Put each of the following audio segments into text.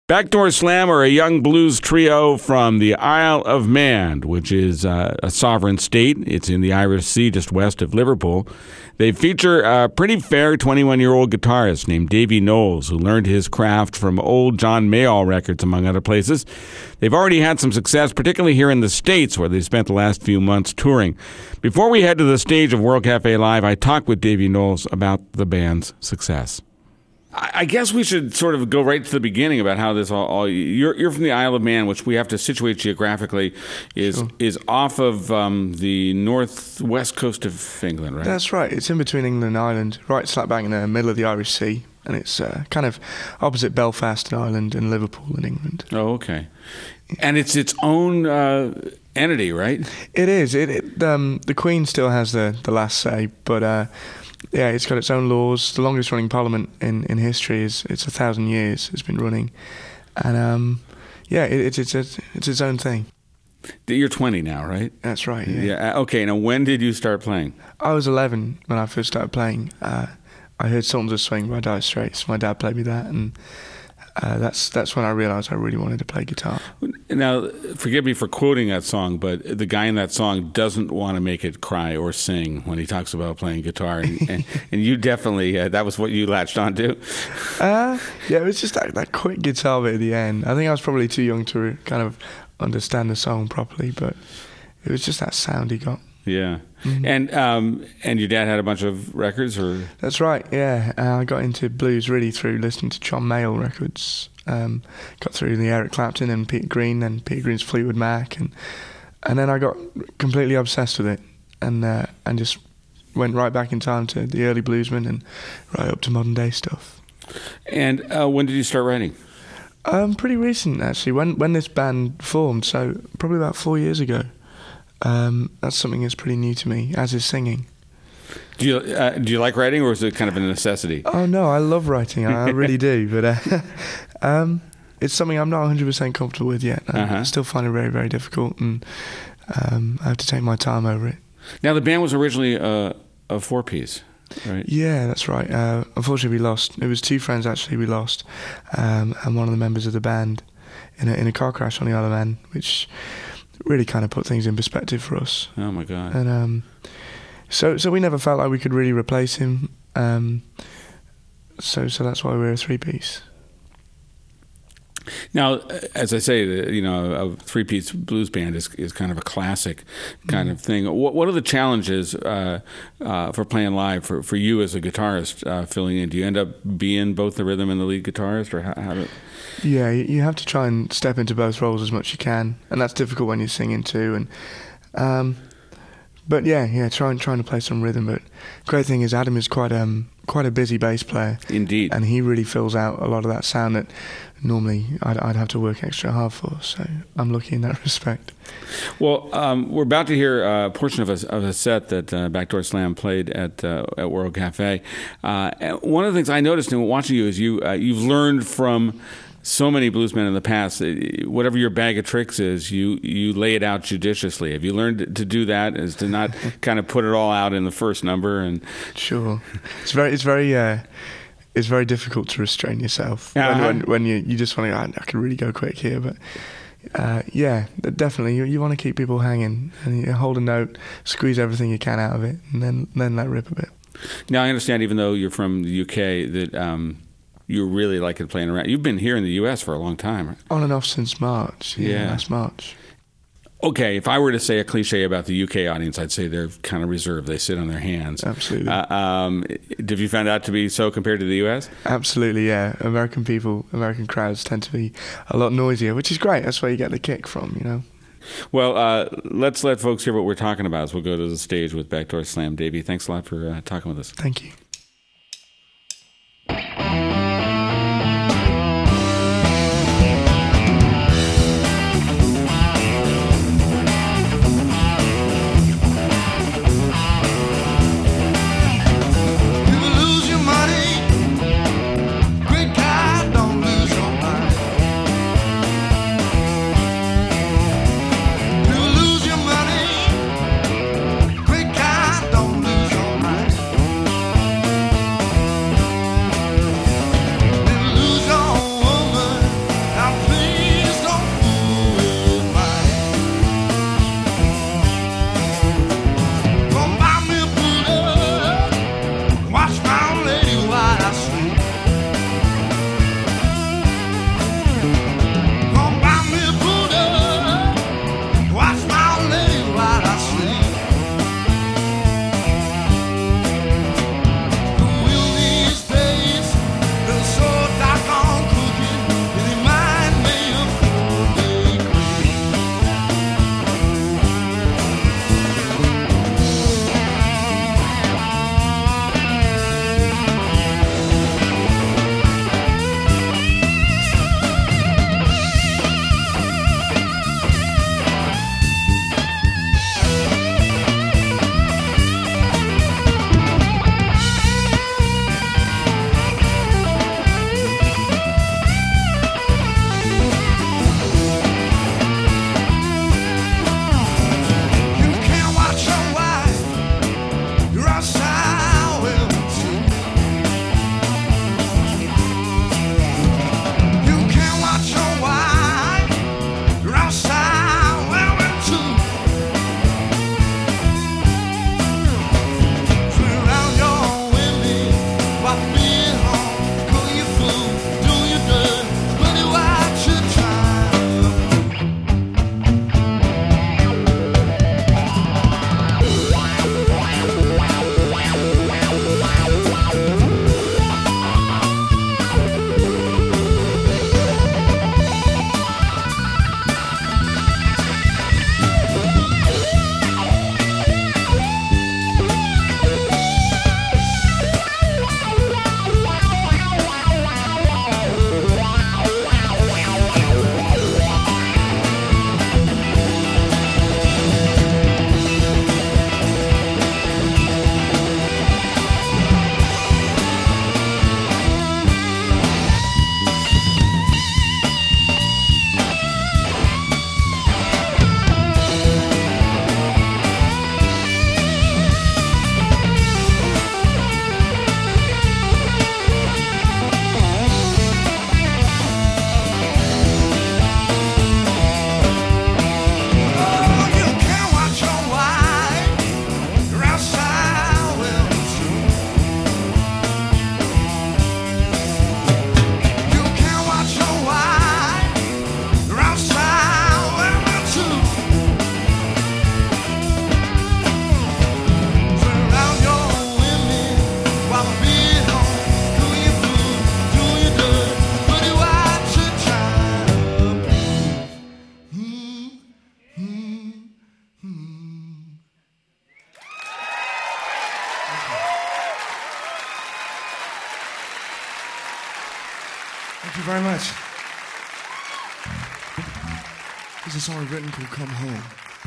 Backdoor Slam are a young blues trio from the Isle of Man, which is a sovereign state. It's in the Irish Sea just west of Liverpool. They feature a pretty fair 21-year-old guitarist named Davy Knowles, who learned his craft from old John Mayall records, among other places. They've already had some success, particularly here in the States, where they spent the last few months touring. Before we head to the stage of World Cafe Live, I talked with Davy Knowles about the band's success. I guess we should sort of go right to the beginning about how this all you're from the Isle of Man, which we have to situate geographically, is off of the northwest coast of England, right? That's right. It's in between England and Ireland, right slap bang in the middle of the Irish Sea, and it's kind of opposite Belfast in Ireland and Liverpool in England. Oh, okay. And it's its own entity, right? It is. The Queen still has the last say, but yeah, it's got its own laws. The longest running parliament in history it's 1,000 years it's been running, and yeah, it's its own thing. You're 20 now, right? That's right. Yeah. Yeah. Okay. Now, when did you start playing? I was 11 when I first started playing. I heard Sultans of Swing by Dire Straits. My dad played me that, and that's when I realised I really wanted to play guitar. Now, forgive me for quoting that song, but the guy in that song doesn't want to make it cry or sing when he talks about playing guitar, and you definitely that was what you latched onto. Yeah, it was just that quick guitar bit at the end. I think I was probably too young to kind of understand the song properly, but it was just that sound he got. Yeah. Mm-hmm. And your dad had a bunch of records, or? That's right, yeah. I got into blues really through listening to John Mayall records. Got through the Eric Clapton and Peter Green and Peter Green's Fleetwood Mac, and then I got completely obsessed with it, and just went right back in time to the early bluesmen and right up to modern day stuff. And when did you start writing? Pretty recent, actually. When this band formed, so probably about 4 years ago. That's something that's pretty new to me, as is singing. Do you like writing, or is it kind of a necessity? Oh no, I love writing. I really do, but it's something I'm not 100% comfortable with yet. I still find it very, very difficult, and I have to take my time over it. Now, the band was originally a four-piece, right? Yeah, that's right. Unfortunately, we lost. It was two friends actually we lost, and one of the members of the band in a car crash on the Isle of Man, which really kind of put things in perspective for us. Oh my God! And so we never felt like we could really replace him. So that's why we're a three-piece. Now, as I say, a three-piece blues band is kind of a classic kind of thing. What are the challenges for playing live for you as a guitarist filling in? Do you end up being both the rhythm and the lead guitarist, or how do? Yeah, you have to try and step into both roles as much as you can, and that's difficult when you're singing too. And but yeah, trying to play some rhythm. But great thing is Adam is quite a busy bass player. Indeed, and he really fills out a lot of that sound that normally I'd have to work extra hard for. So I'm lucky in that respect. Well, we're about to hear a portion of a set that Backdoor Slam played at World Cafe. One of the things I noticed in watching you is you've learned from so many bluesmen in the past. Whatever your bag of tricks is, you lay it out judiciously. Have you learned to do that? Is to not kind of put it all out in the first number? And sure, it's very difficult to restrain yourself when you just want to. I can really go quick here, but yeah, definitely you want to keep people hanging, and you hold a note, squeeze everything you can out of it, and then let rip a bit. Now I understand, even though you're from the UK, that you really like it playing around. You've been here in the U.S. for a long time, right? On and off since March. Yeah, last March. Okay, if I were to say a cliche about the UK audience, I'd say they're kind of reserved. They sit on their hands. Absolutely. Have you found out to be so compared to the U.S.? Absolutely, yeah. American crowds tend to be a lot noisier, which is great. That's where you get the kick from, you know. Well, let's let folks hear what we're talking about as we'll go to the stage with Backdoor Slam. Davey, thanks a lot for talking with us. Thank you. very much. This is a song I've written called Come Home.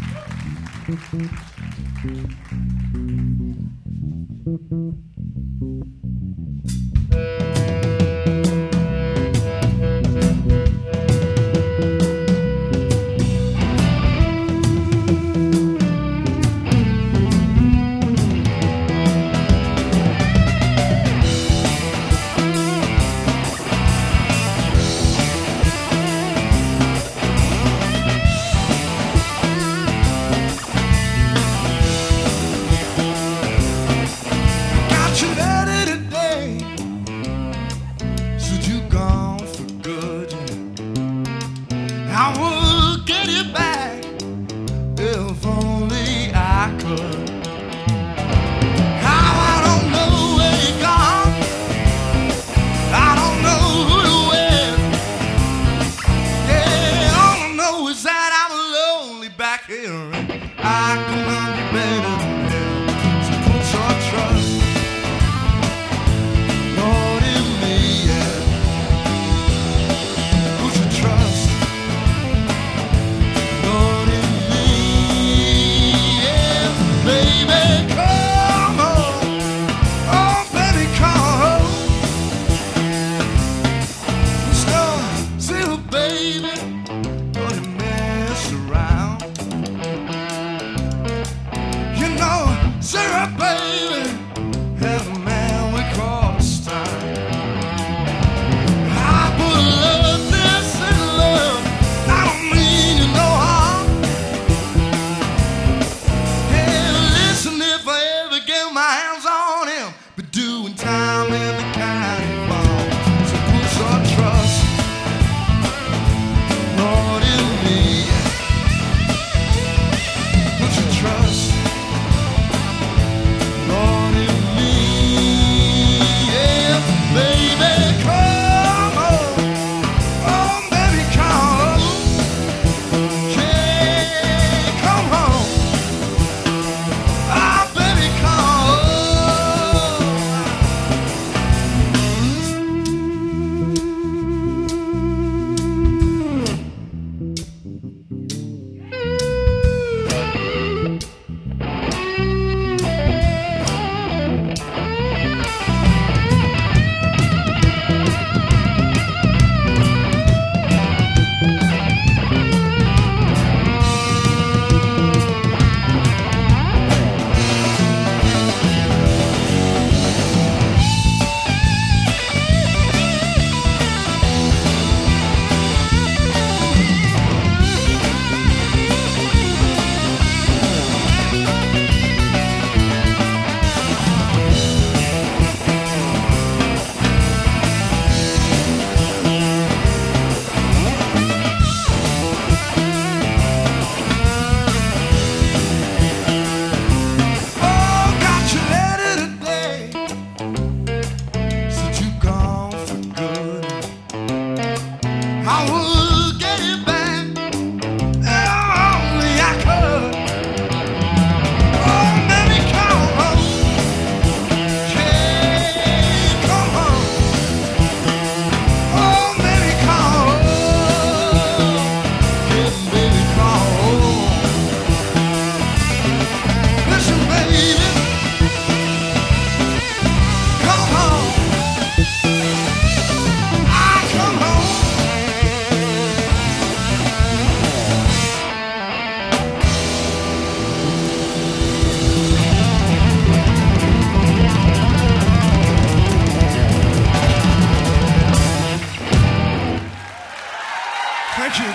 Thank you.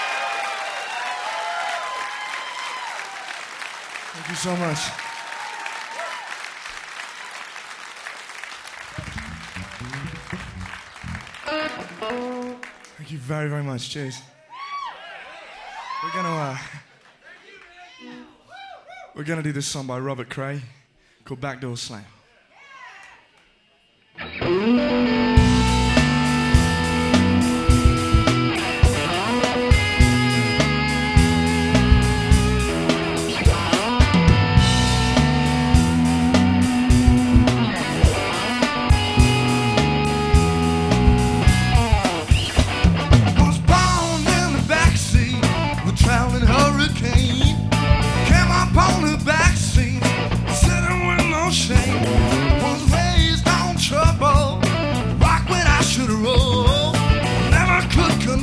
Thank you so much. Thank you very, very much. Cheers. We're gonna do this song by Robert Cray called Backdoor Slam.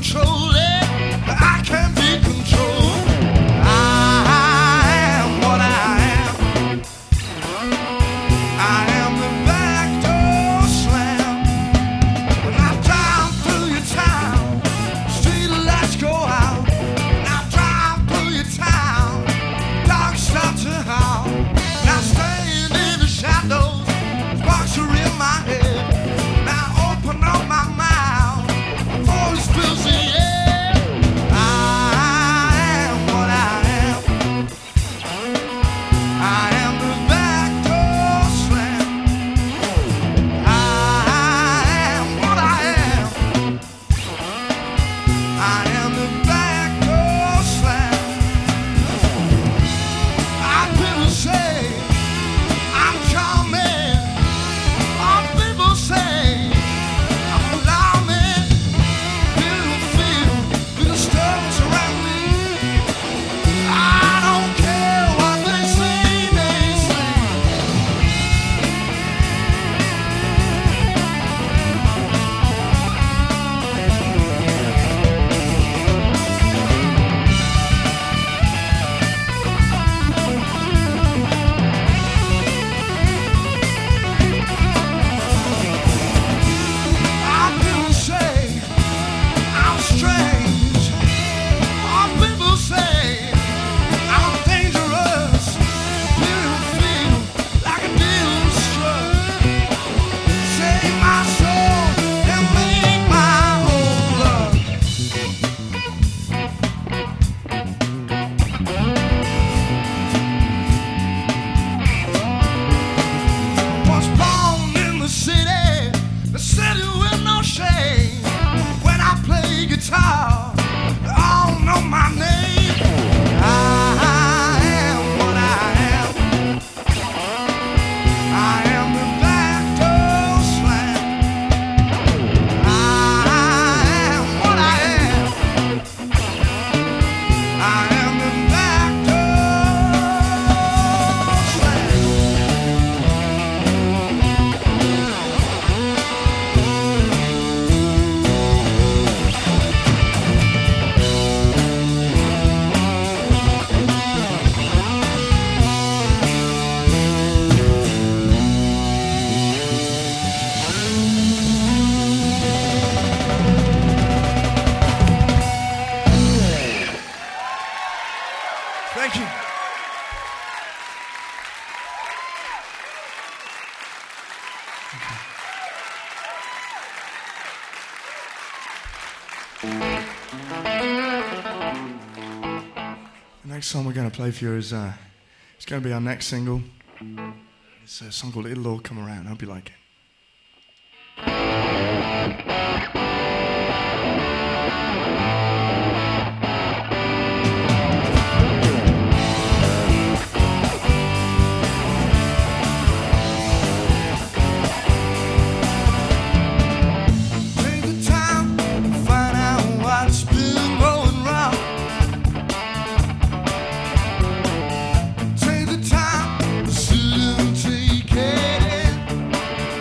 control it. I can't be controlled. I am what I am. I am the back door slam. When I drive through your town, street lights go out. When I drive through your town, dogs start to howl. Now stand in the shadows, sparks are in my head. Now open up my mouth, voice fills the air. I am what I am. I am the back door slam. I am what I am. I am the back door slam. People say I'm charming. All people say I'm alarming. People feel the disturbance around me. I don't care what they say, they say. All people say I'm strange. All people say I'm dangerous. People feel like a dealer's drug. Save my soul and make my whole love. Was born in the city with no shame. When I play guitar, they all know my name. I am what I am. I am the back door slam. I am what I am. I am the back door slam. Thank you. The next song we're going to play for you is it's going to be our next single. It's a song called It'll All Come Around. I hope you like it. Take the time to find out what's been going wrong. Take the time to sit and take it in.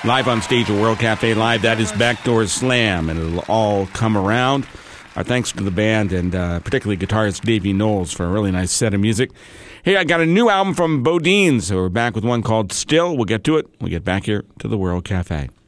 Live on stage at World Cafe Live, that is Backdoor Slam, and it'll all come around. Our thanks to the band and particularly guitarist Davey Knowles for a really nice set of music. Hey, I got a new album from Bodine, so we're back with one called Still. We'll get to it. We'll get back here to the World Cafe.